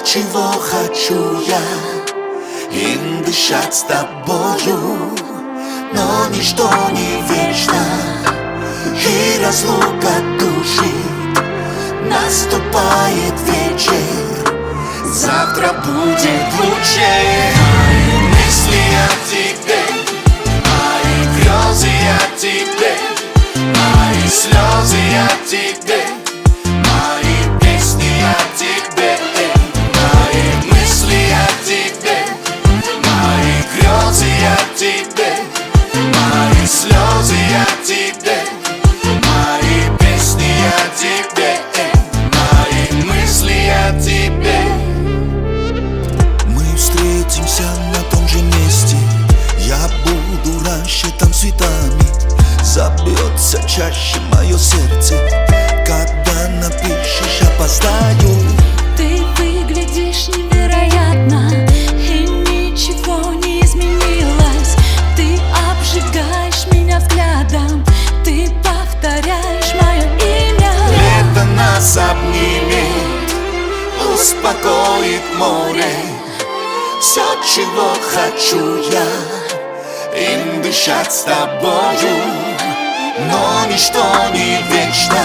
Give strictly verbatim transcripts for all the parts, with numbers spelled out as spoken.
чего хочу я, им дышать с тобою. Но ничто не вечно, и разлука душит. Наступает вечер, завтра будет лучше. Мои мысли о тебе, мои грезы о тебе, мои слезы о тебе, мои песни о тебе. Мои мысли о тебе, мои грезы о тебе, мои слезы о тебе, мои песни о тебе, мои мысли о тебе. Мы встретимся на том же месте, я буду раньше там цветами. Забьется чаще мое сердце, когда напишешь «опоздаю». Ты выглядишь невероятно, и ничего не изменилось. Ты обжигаешь меня взглядом, ты повторяешь мое имя. Лето нас обнимет, успокоит море. Все, чего хочу я, им дышать с тобою. Но ничто не вечно,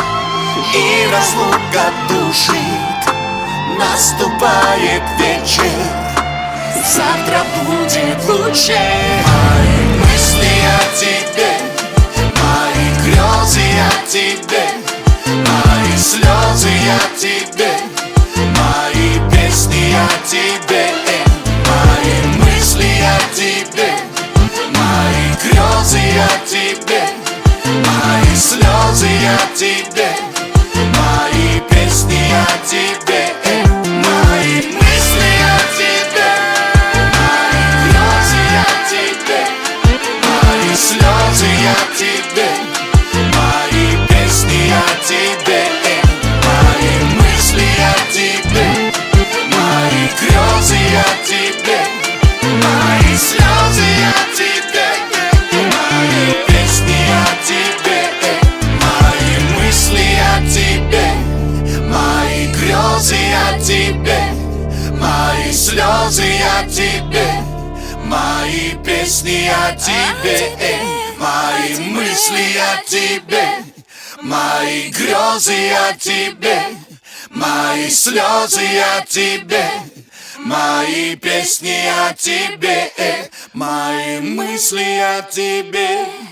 и разлука душит. Наступает вечер, завтра будет лучше. Мои мысли о тебе, мои грезы о тебе, мои слезы о тебе, мои песни о тебе. Мои мысли о тебе, мои грезы о тебе, мои слезы о тебе, мои песни о тебе. Мои мысли о тебе, мои грезы о тебе, мои слезы о тебе, мои песни о тебе. Мои мысли о тебе, мои грезы о тебе, мои слезы о тебе, мои песни о тебе. Мои мысли о тебе, мои грезы о тебе, мои слезы о тебе, мои песни о тебе. Мои мысли о тебе, мои грезы о тебе, мои слезы о тебе, мои песни о тебе. Мои мысли о тебе.